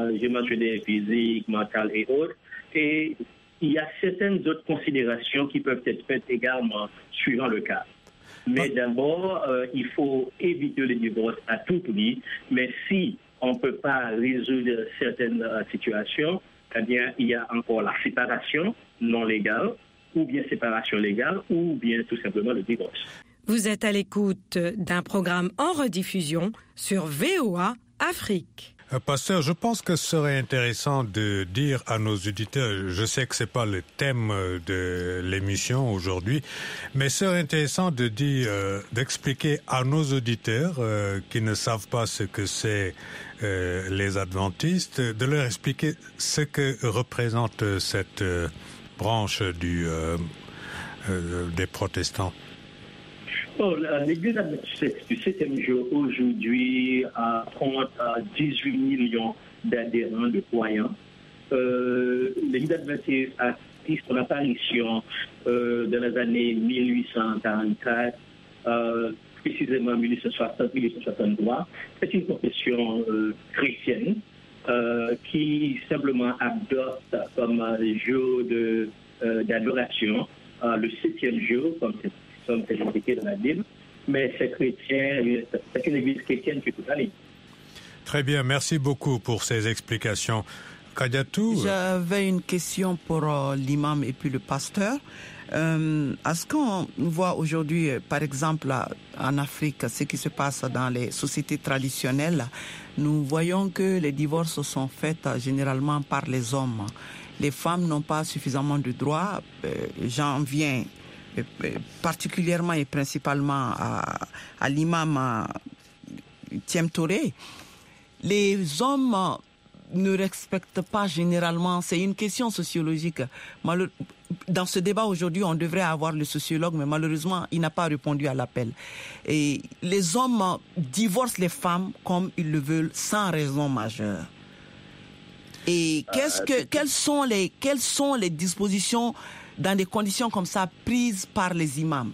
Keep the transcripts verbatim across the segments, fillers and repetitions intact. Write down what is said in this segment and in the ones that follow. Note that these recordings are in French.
euh, j'ai mentionné physique, mental et autres. Et il y a certaines autres considérations qui peuvent être faites également suivant le cas. Mais d'abord, euh, il faut éviter le divorce à tout prix. Mais si on ne peut pas résoudre certaines euh, situations, eh bien, il y a encore la séparation non légale, ou bien séparation légale, ou bien tout simplement le divorce. Vous êtes à l'écoute d'un programme en rediffusion sur V O A Afrique. Pasteur, je pense que ce serait intéressant de dire à nos auditeurs, je sais que c'est pas le thème de l'émission aujourd'hui, mais ce serait intéressant de dire, euh, d'expliquer à nos auditeurs euh, qui ne savent pas ce que c'est euh, les adventistes, de leur expliquer ce que représente cette euh, branche du, euh, euh, des protestants. Bon, l'Église adventiste du septième jour aujourd'hui compte dix-huit millions d'adhérents, de croyants. Euh, L'Église adventiste a fait son apparition euh, dans les années mille huit cent quarante-quatre, euh, précisément mille huit cent soixante mille huit cent soixante-trois. C'est une confession euh, chrétienne euh, qui simplement adopte comme euh, jour de, euh, d'adoration euh, le septième jour, comme c'est comme c'est indiqué dans la Bible, mais c'est chrétien, c'est une église chrétienne qui est toute la ligne. Très bien, merci beaucoup pour ces explications. Kadiatou? J'avais une question pour euh, l'imam et puis le pasteur. Euh, est-ce qu'on voit aujourd'hui, par exemple, en Afrique, ce qui se passe dans les sociétés traditionnelles, nous voyons que les divorces sont faits généralement par les hommes. Les femmes n'ont pas suffisamment de droits. Euh, j'en viens particulièrement et principalement à, à l'imam Thiem Touré. Les hommes ne respectent pas généralement, c'est une question sociologique. Malheure... Dans ce débat aujourd'hui, on devrait avoir le sociologue, mais malheureusement, il n'a pas répondu à l'appel. Et les hommes divorcent les femmes comme ils le veulent, sans raison majeure. Et qu'est-ce que, quelles sont les, quelles sont les dispositions dans des conditions comme ça, prises par les imams?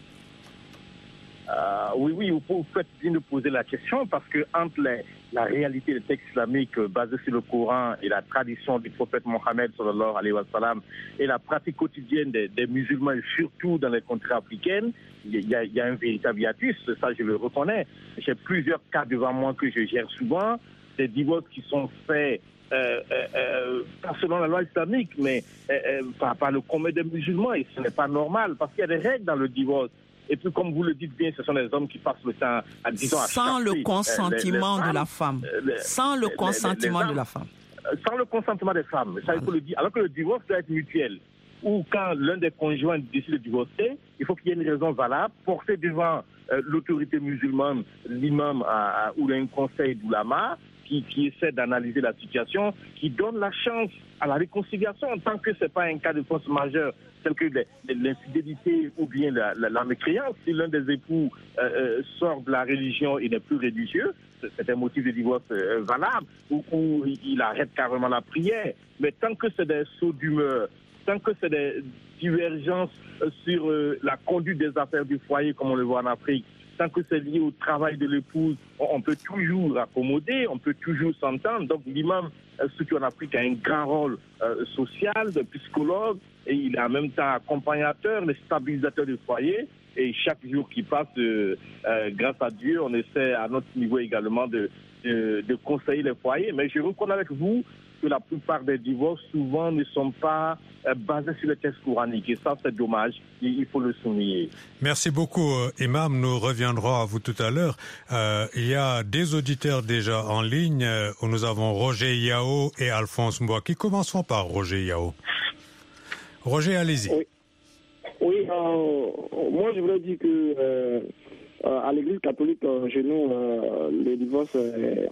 euh, Oui, oui, vous faites bien de poser la question parce que entre les, la réalité des textes islamiques basés sur le Coran et la tradition du prophète Mohammed sallallahu alayhi wa sallam et la pratique quotidienne des, des musulmans, surtout dans les contrées africaines, il y, a, il y a un véritable hiatus, ça je le reconnais. J'ai plusieurs cas devant moi que je gère souvent, des divorces qui sont faits Euh, euh, euh, pas selon la loi islamique, mais euh, euh, par, par le commun des musulmans, et ce n'est pas normal, parce qu'il y a des règles dans le divorce. Et puis, comme vous le dites bien, ce sont les hommes qui passent le temps à, disons, à sans le consentement les, les de la femme. Les, sans le consentement les, les, les de la femme. Sans le consentement des femmes, ça il faut le dire. Alors que le divorce doit être mutuel. Ou quand l'un des conjoints décide de divorcer, il faut qu'il y ait une raison valable, porter devant euh, l'autorité musulmane, l'imam euh, ou un conseil d'oulama, Qui, qui essaie d'analyser la situation, qui donne la chance à la réconciliation, tant que ce n'est pas un cas de force majeure, tel que l'infidélité ou bien la, la, la mécréance. Si l'un des époux euh, euh, sort de la religion et n'est plus religieux, c'est un motif de divorce euh, valable, ou, ou il arrête carrément la prière. Mais tant que c'est des sauts d'humeur, tant que c'est des divergences sur euh, la conduite des affaires du foyer, comme on le voit en Afrique, tant que c'est lié au travail de l'épouse, on peut toujours accommoder, on peut toujours s'entendre. Donc l'imam, surtout en Afrique, a un grand rôle euh, social, de psychologue, et il est en même temps accompagnateur, le stabilisateur du foyer. Et chaque jour qui passe, euh, euh, grâce à Dieu, on essaie à notre niveau également de, de, de conseiller les foyers. Mais je reconnais avec vous que la plupart des divorces, souvent, ne sont pas euh, basés sur les textes coraniques. Et ça, c'est dommage. Il faut le souligner. Merci beaucoup, euh, Imam. Nous reviendrons à vous tout à l'heure. Euh, il y a des auditeurs déjà en ligne. Euh, nous avons Roger Yao et Alphonse Mbouaki. Commençons par Roger Yao. Roger, allez-y. Oui, oui euh, moi, je voudrais dire que euh, à l'Église catholique, euh, chez nous, euh, le divorce... Euh,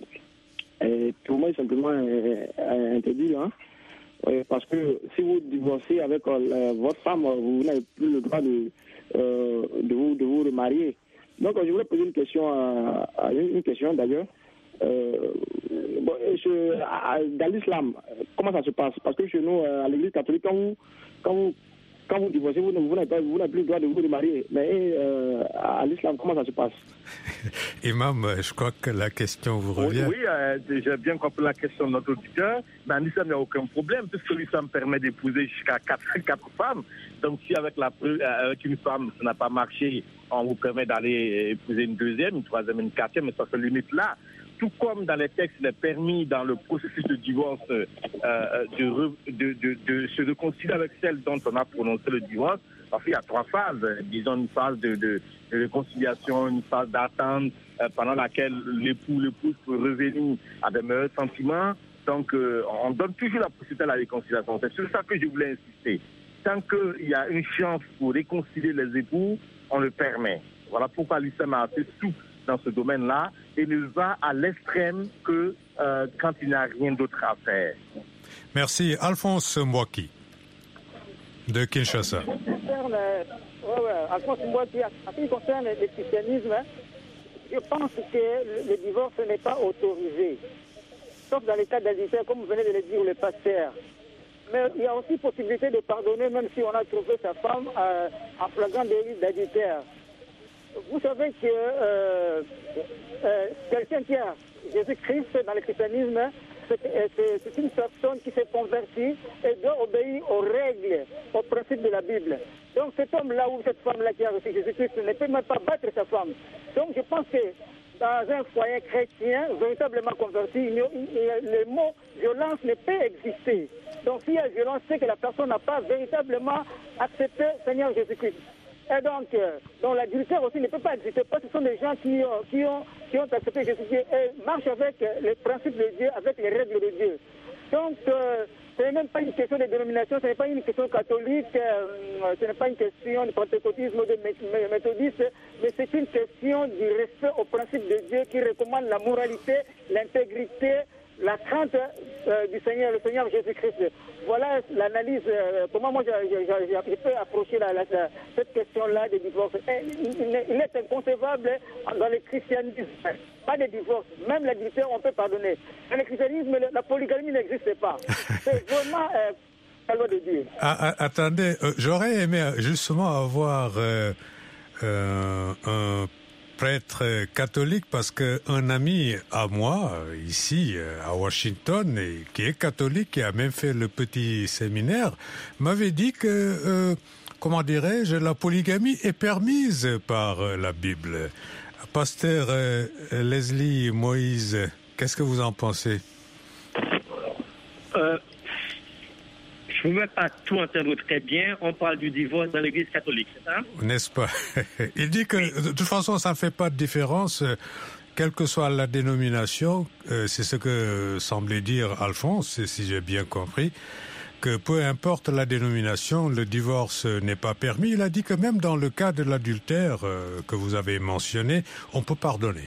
Et pour moi, simplement euh, interdit. Hein? Euh, parce que si vous divorcez avec euh, votre femme, vous n'avez plus le droit de, euh, de, vous, de vous remarier. Donc, je voulais poser une question, à, à une question d'ailleurs. Euh, bon, je, à, dans l'islam, comment ça se passe? Parce que chez nous, à l'église catholique, quand vous, quand vous quand vous divorcez, vous, vous n'avez pas, vous n'avez plus le droit de vous remarier. Mais euh, à l'islam, comment ça se passe? Imam, je crois que la question vous revient. Oui, oui euh, j'ai bien compris la question de notre auditeur. Mais en islam, il n'y a aucun problème, puisque l'islam permet d'épouser jusqu'à quatre, quatre femmes. Donc, si avec, la, avec une femme, ça n'a pas marché, on vous permet d'aller épouser une deuxième, une troisième, une quatrième, mais ça se limite là. Tout comme dans les textes, il est permis dans le processus de divorce euh, de, de, de, de se réconcilier avec celle dont on a prononcé le divorce. Parce qu'il y a trois phases. Disons une phase de, de, de réconciliation, une phase d'attente euh, pendant laquelle l'époux, l'épouse peut revenir à des meilleurs sentiments. Donc, euh, on donne toujours la possibilité à la réconciliation. C'est sur ça que je voulais insister. Tant qu'il y a une chance pour réconcilier les époux, on le permet. Voilà pourquoi l'islam a assez souple dans ce domaine-là et ne va à l'extrême que euh, quand il n'y a rien d'autre à faire. Merci. Alphonse Mwaki, de Kinshasa. En ce qui concerne, ouais, ouais, Alphonse Mwaki, en ce qui concerne le christianisme, je pense que le, le divorce n'est pas autorisé, sauf dans les cas d'adultère, comme vous venez de le dire, le pasteur. Mais il y a aussi possibilité de pardonner, même si on a trouvé sa femme euh, en flagrant délit d'adultère. Vous savez que euh, euh, quelqu'un qui a Jésus-Christ dans le christianisme, c'est, c'est, c'est une personne qui s'est convertie et doit obéir aux règles, aux principes de la Bible. Donc cet homme-là ou cette femme-là qui a reçu Jésus-Christ ne peut même pas battre sa femme. Donc je pense que dans un foyer chrétien véritablement converti, il, il, le mot violence ne peut exister. Donc s'il y a violence, c'est que la personne n'a pas véritablement accepté le Seigneur Jésus-Christ. Et donc, euh, donc l'adultère aussi ne peut pas exister parce que ce sont des gens qui ont, qui ont, qui ont accepté Jésus-Christ et marchent avec les principes de Dieu, avec les règles de Dieu. Donc, euh, ce n'est même pas une question de dénomination, ce n'est pas une question catholique, euh, ce n'est pas une question de pentecôtisme ou de méthodiste, mais c'est une question du respect aux principes de Dieu qui recommande la moralité, l'intégrité, la crainte euh, du Seigneur, le Seigneur Jésus-Christ. Voilà l'analyse, euh, comment moi je, je, je, je peux approcher la, la, la, cette question-là de divorce. Et, il, il est inconcevable dans le christianisme, pas de divorce, même l'adultère on peut pardonner. Dans le christianisme, la polygamie n'existe pas. C'est vraiment euh, la loi de Dieu. Ah, ah, attendez, euh, j'aurais aimé justement avoir euh, euh, un prêtre catholique parce qu'un ami à moi, ici à Washington, et qui est catholique, qui a même fait le petit séminaire, m'avait dit que, euh, comment dirais-je, la polygamie est permise par la Bible. Pasteur euh, Leslie Moïse, qu'est-ce que vous en pensez? euh, Je ne veux pas tout entendre très bien. On parle du divorce dans l'Église catholique, c'est ça? N'est-ce pas? Il dit que, de toute façon, ça ne fait pas de différence, quelle que soit la dénomination. Euh, c'est ce que semblait dire Alphonse, si j'ai bien compris, que peu importe la dénomination, le divorce n'est pas permis. Il a dit que même dans le cas de l'adultère euh, que vous avez mentionné, on peut pardonner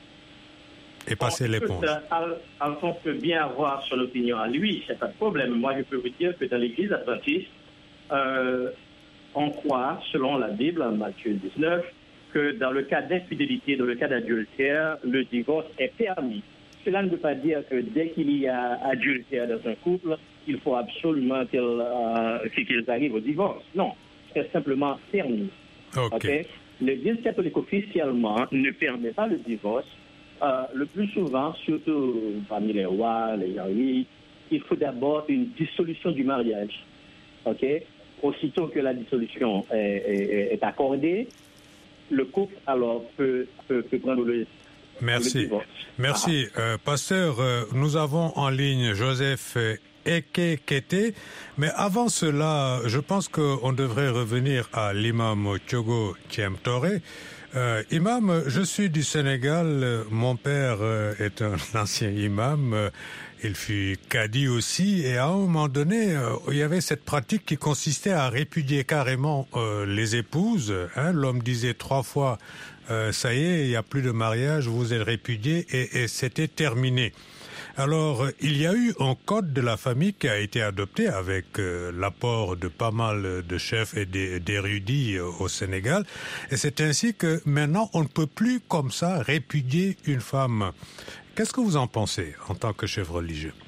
et passer l'éponge. Alphonse peut bien avoir son opinion à lui, c'est pas de problème. Moi, je peux vous dire que dans l'Église adventiste, euh, on croit, selon la Bible, en Matthieu dix-neuf, que dans le cas d'infidélité, dans le cas d'adultère, le divorce est permis. Cela ne veut pas dire que dès qu'il y a adultère dans un couple, il faut absolument qu'ils, euh, qu'ils arrivent au divorce. Non, c'est simplement permis. Okay. Okay? L'Église catholique officiellement ne permet pas le divorce. Euh, le plus souvent, surtout parmi les rois, les Yaoui, il faut d'abord une dissolution du mariage. Ok? Aussitôt que la dissolution est, est, est accordée, le couple alors peut, peut, peut prendre le, Merci. le divorce. Merci. Ah. Euh, pasteur, euh, nous avons en ligne Joseph Eke Kete, mais avant cela, je pense qu'on devrait revenir à l'imam Thiogo Thiem Toré. Euh, imam, je suis du Sénégal, mon père euh, est un ancien imam, euh, il fut cadi aussi, et à un moment donné, euh, il y avait cette pratique qui consistait à répudier carrément euh, les épouses. Hein, l'homme disait trois fois, euh, ça y est, il n'y a plus de mariage, vous êtes répudiés, et, et c'était terminé. Alors, il y a eu un code de la famille qui a été adopté avec euh, l'apport de pas mal de chefs et d'érudits euh, au Sénégal. Et c'est ainsi que maintenant, on ne peut plus comme ça répudier une femme. Qu'est-ce que vous en pensez en tant que chef religieux?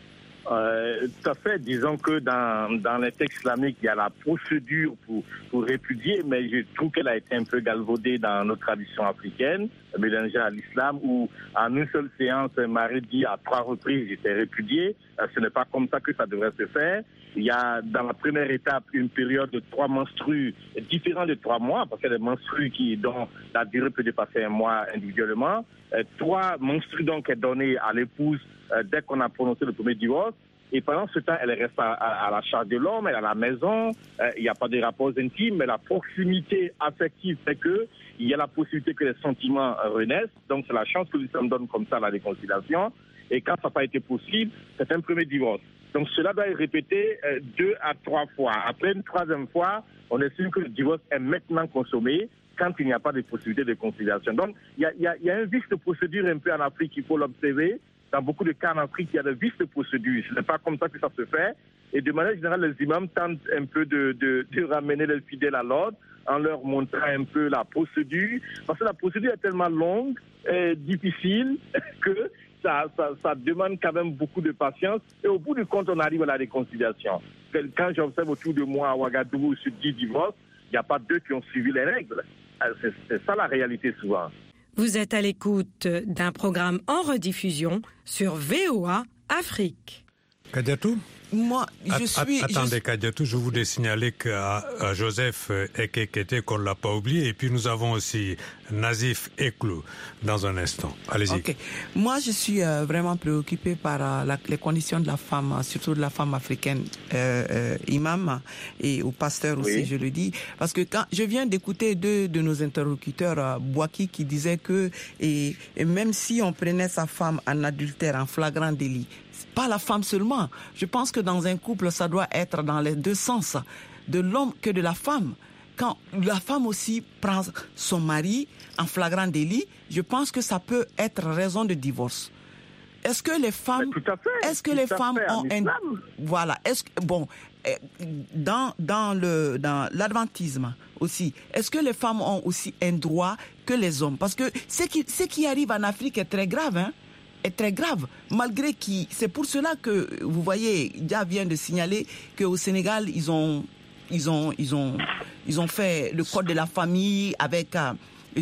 Euh, tout à fait. Disons que dans, dans les textes islamiques, il y a la procédure pour, pour répudier, mais je trouve qu'elle a été un peu galvaudée dans nos traditions africaines, mélangée à l'islam, où en une seule séance, un mari dit à trois reprises, j'étais répudié. Euh, ce n'est pas comme ça que ça devrait se faire. Il y a dans la première étape une période de trois menstrues différente de trois mois, parce qu'il y a des menstrues qui, dont la durée peut dépasser un mois individuellement. Euh, trois menstrues donc est donnée à l'épouse euh, dès qu'on a prononcé le premier divorce. Et pendant ce temps, elle reste à, à, à la charge de l'homme, elle est à la maison, euh, il n'y a pas de rapports intimes, mais la proximité affective fait que il y a la possibilité que les sentiments euh, renaissent. Donc c'est la chance que l'islam donne comme ça à la réconciliation. Et quand ça n'a pas été possible, c'est un premier divorce. Donc cela doit être répété euh, deux à trois fois. Après une troisième fois, on estime que le divorce est maintenant consommé quand il n'y a pas de possibilité de conciliation. Donc il y a, y a, y a un vice de procédure un peu en Afrique, il faut l'observer. Dans beaucoup de cas en Afrique, il y a des vices de procédure. Ce n'est pas comme ça que ça se fait. Et de manière générale, les imams tentent un peu de, de, de ramener les fidèles à l'ordre en leur montrant un peu la procédure. Parce que la procédure est tellement longue et difficile que ça, ça, ça demande quand même beaucoup de patience. Et au bout du compte, on arrive à la réconciliation. Quand j'observe autour de moi à Ouagadougou, sur dix divorces, il n'y a pas deux qui ont suivi les règles. C'est, c'est ça la réalité souvent. Vous êtes à l'écoute d'un programme en rediffusion sur V O A Afrique. Kadiatou ? Moi, je suis... Attendez, je... Kadiatou, je voulais signaler qu'à à Joseph Ekekete, qu'on ne l'a pas oublié, et puis nous avons aussi Nazif Eklou dans un instant. Allez-y. Okay. Moi, je suis euh, vraiment préoccupée par euh, la, les conditions de la femme, surtout de la femme africaine, euh, euh, imam, et au pasteur aussi, oui. Je le dis. Parce que quand je viens d'écouter deux de nos interlocuteurs, euh, Bouaki, qui disait que et, et même si on prenait sa femme en adultère, en flagrant délit, pas la femme seulement. Je pense que dans un couple, ça doit être dans les deux sens, de l'homme que de la femme. Quand la femme aussi prend son mari en flagrant délit, je pense que ça peut être raison de divorce. Est-ce que les femmes, tout à fait, est-ce que les femmes ont un, voilà, est-ce que bon, dans dans le dans l'adventisme aussi, est-ce que les femmes ont aussi un droit que les hommes? Parce que ce qui ce qui arrive en Afrique est très grave, hein. Est très grave, malgré qui, c'est pour cela que vous voyez, Dia vient de signaler qu'au Sénégal ils ont, ils ont, ils ont, ils ont fait le code de la famille avec euh,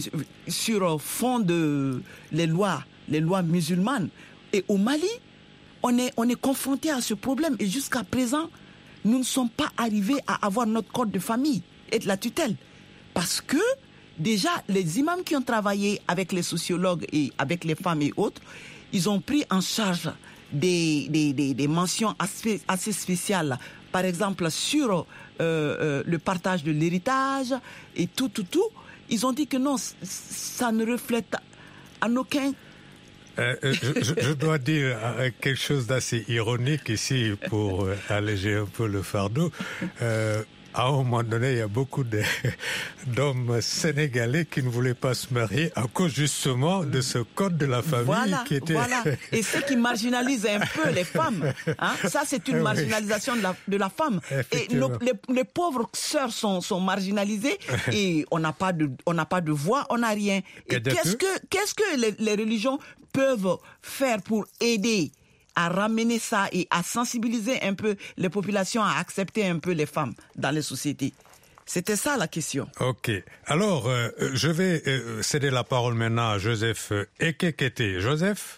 sur fond de les lois, les lois musulmanes. Et au Mali, on est, on est confronté à ce problème et jusqu'à présent, nous ne sommes pas arrivés à avoir notre code de famille et de la tutelle, parce que déjà les imams qui ont travaillé avec les sociologues et avec les femmes et autres, ils ont pris en charge des, des, des, des mentions assez, assez spéciales, par exemple sur euh, euh, le partage de l'héritage et tout, tout, tout. Ils ont dit que non, ça ne reflète en aucun... Euh, je, je, je dois dire quelque chose d'assez ironique ici pour alléger un peu le fardeau. Euh, À un moment donné, il y a beaucoup de, d'hommes sénégalais qui ne voulaient pas se marier à cause justement de ce code de la famille voilà, qui était... Voilà, et ce qui marginalise un peu les femmes. Hein, ça, c'est une marginalisation de la, de la femme. Et nos, les, les pauvres sœurs sont, sont marginalisées et on n'a pas de, on n'a pas de voix, on n'a rien. Et qu'est-ce que, qu'est-ce que les, les religions peuvent faire pour aider à ramener ça et à sensibiliser un peu les populations à accepter un peu les femmes dans les sociétés? C'était ça la question. Ok. Alors, euh, je vais euh, céder la parole maintenant à Joseph Ekekete. Joseph?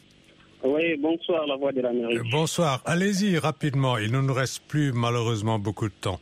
Oui, bonsoir, la voix de l'Amérique. Euh, bonsoir. Allez-y rapidement. Il ne nous reste plus malheureusement beaucoup de temps.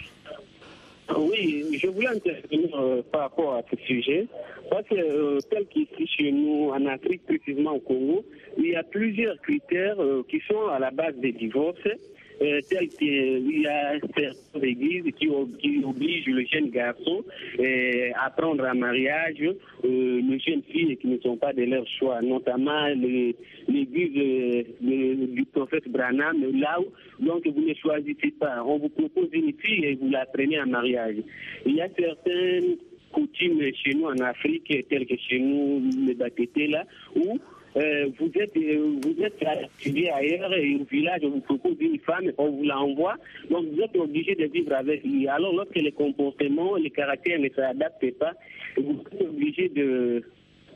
Oui, je voulais intervenir euh, par rapport à ce sujet. Parce que, euh, tel qu'ici chez nous, en Afrique, précisément au Congo, il y a plusieurs critères euh, qui sont à la base des divorces, euh, tels qu'il y a certaines églises qui, qui obligent le jeune garçon euh, à prendre un mariage euh, les jeunes filles qui ne sont pas de leur choix, notamment les, l'église euh, le, du prophète Branham, là où donc vous ne choisissez pas. On vous propose une fille et vous la prenez en mariage. Il y a certaines coutumes chez nous en Afrique, telles que chez nous, le Bakété, là, où euh, vous êtes euh, vous êtes étudié ailleurs et au village, on vous propose une femme, on vous l'envoie, donc vous êtes obligé de vivre avec lui. Alors, lorsque les comportements, les caractères ne s'adaptent pas, vous êtes obligé de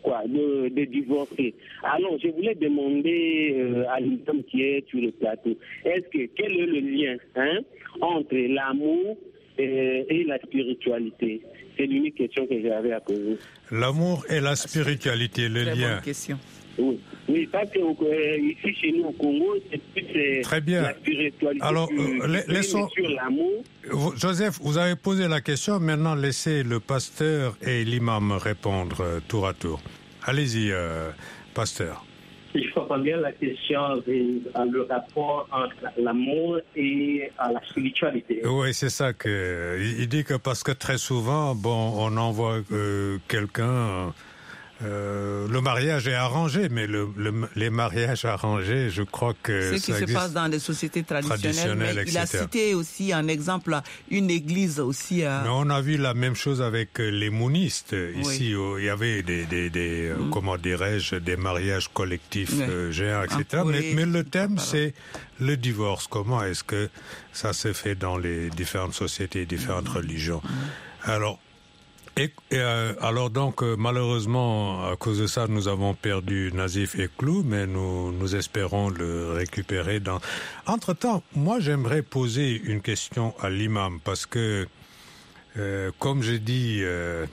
quoi, de, de divorcer. Alors, je voulais demander euh, à l'imam qui est sur le plateau, est-ce que quel est le lien hein, entre l'amour et, et la spiritualité? C'est l'unique question que j'avais à poser. L'amour et la spiritualité, le Très lien. bonne question. Oui, oui, parce que euh, ici chez nous au Congo, c'est plus euh, Très bien. la spiritualité. Alors, sur, euh, laissons... sur l'amour. Vous, Joseph, vous avez posé la question, maintenant laissez le pasteur et l'imam répondre euh, tour à tour. Allez-y, euh, pasteur. Si je comprends bien, la question à le rapport entre l'amour et à la spiritualité. Oui, c'est ça que il dit que parce que très souvent, bon, on envoie euh, quelqu'un. Euh, le mariage est arrangé, mais le, le, les mariages arrangés, je crois que c'est ce qui se passe dans les sociétés traditionnelles. traditionnelles mais il a cité aussi un exemple, une église aussi. À... Mais on a vu la même chose avec les mounistes. Ici, oui. Il y avait des, des, des mm. comment dirais-je, des mariages collectifs oui. euh, géants, et cetera. Ah, mais, oui. mais le thème, c'est le divorce. Comment est-ce que ça se fait dans les différentes sociétés, différentes mm. religions? Mm. Alors. Et, et euh, alors donc euh, malheureusement à cause de ça nous avons perdu Nazif et Clou, mais nous nous espérons le récupérer dans. Entre-temps, moi j'aimerais poser une question à l'imam parce que euh, comme j'ai dit, euh,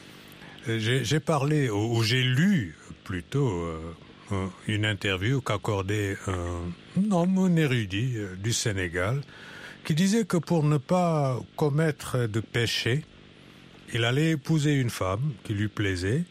j'ai, j'ai parlé ou, ou j'ai lu plutôt euh, une interview qu'accordait un homme érudit euh, du Sénégal qui disait que pour ne pas commettre de péché, il allait épouser une femme qui lui plaisait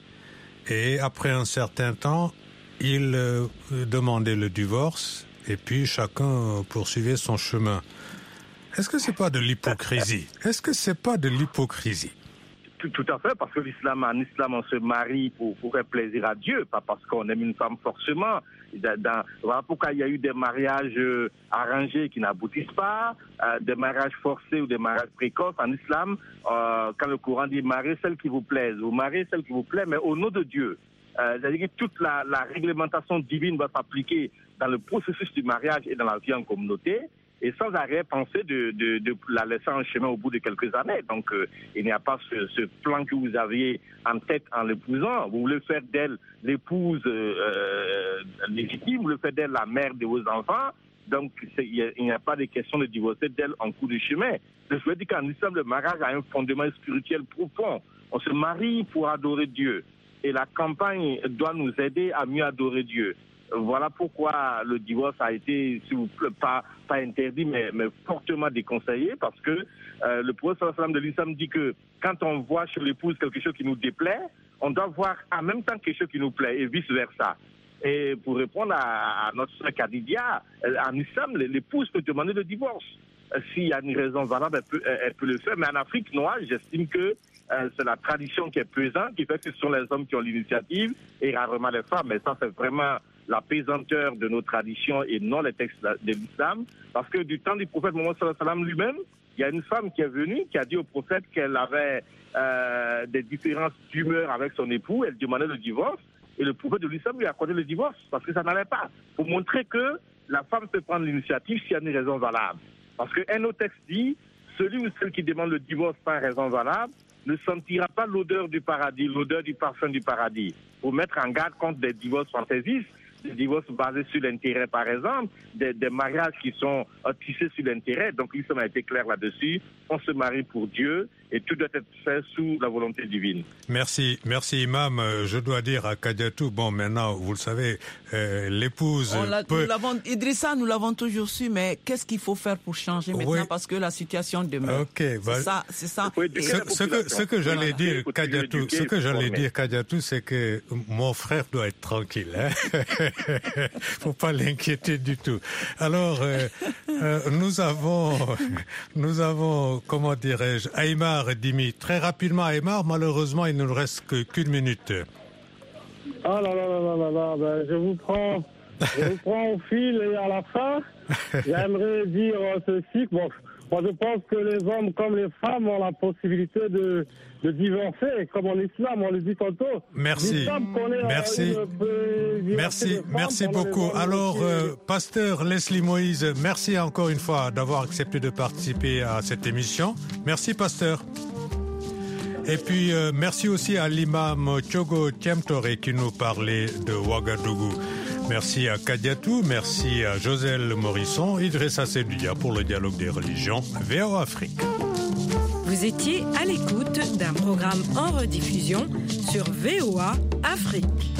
et après un certain temps, il euh, demandait le divorce et puis chacun poursuivait son chemin. Est-ce que c'est pas de l'hypocrisie? Est-ce que c'est pas de l'hypocrisie? Tout, tout à fait, parce que l'islam, en islam, on se marie pour, pour faire plaisir à Dieu, pas parce qu'on aime une femme forcément. Dans, voilà pourquoi il y a eu des mariages euh, arrangés qui n'aboutissent pas, euh, des mariages forcés ou des mariages précoces. En islam, euh, quand le Coran dit « mariez celle qui vous plaise », vous mariez celle qui vous plaît, mais au nom de Dieu. Euh, c'est-à-dire que toute la, la réglementation divine va s'appliquer dans le processus du mariage et dans la vie en communauté, et sans arrêt penser de, de, de la laisser en chemin au bout de quelques années. Donc, euh, il n'y a pas ce, ce plan que vous aviez en tête en l'épousant. Vous voulez faire d'elle l'épouse euh, légitime, vous voulez faire d'elle la mère de vos enfants. Donc, il n'y a, a pas de question de divorcer d'elle en cours de chemin. Je veux dire qu'en islam, le mariage a un fondement spirituel profond. On se marie pour adorer Dieu. Et la campagne doit nous aider à mieux adorer Dieu. Voilà pourquoi le divorce a été, s'il vous plaît, pas, pas interdit, mais, mais fortement déconseillé, parce que euh, le prophète sallallahu alayhi wa sallam de l'islam dit que quand on voit chez l'épouse quelque chose qui nous déplaît, on doit voir en même temps quelque chose qui nous plaît, et vice-versa. Et pour répondre à, à notre sœur Khadija, en islam, l'épouse peut demander le divorce. S'il y a une raison valable, elle peut, elle peut le faire. Mais en Afrique noire, j'estime que euh, c'est la tradition qui est pesante, qui fait que ce sont les hommes qui ont l'initiative, et rarement les femmes. Mais ça, c'est vraiment la pesanteur de nos traditions et non les textes de l'islam. Parce que du temps du prophète Mohammed sallallahu alayhi wa sallam lui-même, il y a une femme qui est venue, qui a dit au prophète qu'elle avait euh, des différences d'humeur avec son époux, elle demandait le divorce, et le prophète de l'islam lui a accordé le divorce, parce que ça n'allait pas. Pour montrer que la femme peut prendre l'initiative s'il y a une raison valable. Parce qu'un autre texte dit, celui ou celle qui demande le divorce sans raison valable ne sentira pas l'odeur du paradis, l'odeur du parfum du paradis. Pour mettre en garde contre des divorces fantaisistes, des divorces basés sur l'intérêt, par exemple, des, des mariages qui sont euh, tissés sur l'intérêt. Donc, l'islam a été clair là-dessus. On se marie pour Dieu et tout doit être fait sous la volonté divine. Merci, merci Imam. Je dois dire à Kadiatou, bon, maintenant, vous le savez, euh, l'épouse peut... Nous l'avons, Idrissa, nous l'avons toujours su, mais qu'est-ce qu'il faut faire pour changer maintenant, oui. Parce que la situation demeure. Ok, bah, c'est ça, c'est ça. Oui, ce, ce que, ce que j'allais voilà. dire, Kadiatou, ce que j'allais dire, Kadiatou, c'est que mon frère doit être tranquille, hein. Faut pas l'inquiéter du tout. Alors, euh, euh, nous avons, nous avons, comment dirais-je, Aïmar et Dimi. Très rapidement, Aïmar, malheureusement, il ne nous reste que qu'une minute. Ah là là là là là là, ben, je vous prends, je vous prends au fil et à la fin, j'aimerais dire ceci. Bon, moi, je pense que les hommes comme les femmes ont la possibilité de, de divorcer, comme en islam, on le dit tantôt. Merci. Merci. Une, merci. Merci beaucoup. Alors, euh, pasteur Leslie Moïse, merci encore une fois d'avoir accepté de participer à cette émission. Merci, pasteur. Et puis, euh, merci aussi à l'imam Tiogo Tiemtore qui nous parlait de Ouagadougou. Merci à Kadiatou, merci à Joselle Morisson, Idrissa Sedouya pour le dialogue des religions, V O A Afrique. Vous étiez à l'écoute d'un programme en rediffusion sur V O A Afrique.